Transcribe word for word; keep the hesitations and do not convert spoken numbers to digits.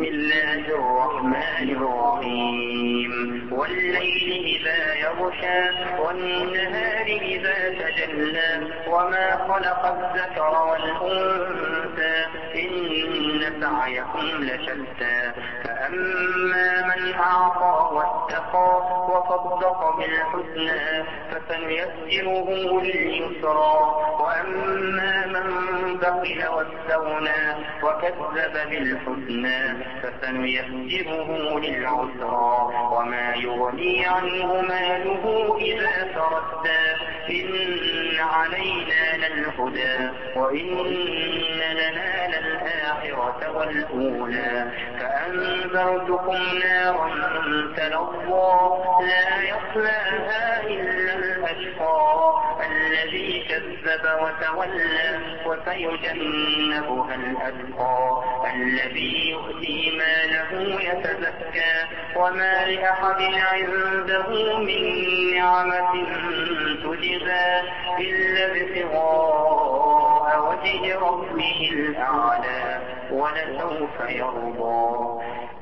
الله الرحمن الرحيم والليل إذا يغشى والنهار إذا تجلى وما خلق الذكر والأنثى إن سعيكم لشتى فأما من أعطى واتقى وصدق بالحسنى فسنيسره لليسرى وأما من بخل واستغنى وكذب بالحسنى فسنيسره للعسرى وما يغني عنه ماله إذا تردى إن علينا للهدى وإن لنا للآخرة والأولى فأنذرتكم نارا تلظى لا يصلاها إلا الأشقى الذي كذب وتولى وسيجنبها الأتقى الذي يؤتي ماله يتزكى وما لأحد عنده من نعمة تجزى إلا ابتغاء وجه ربه الأعلى ولسوف يرضى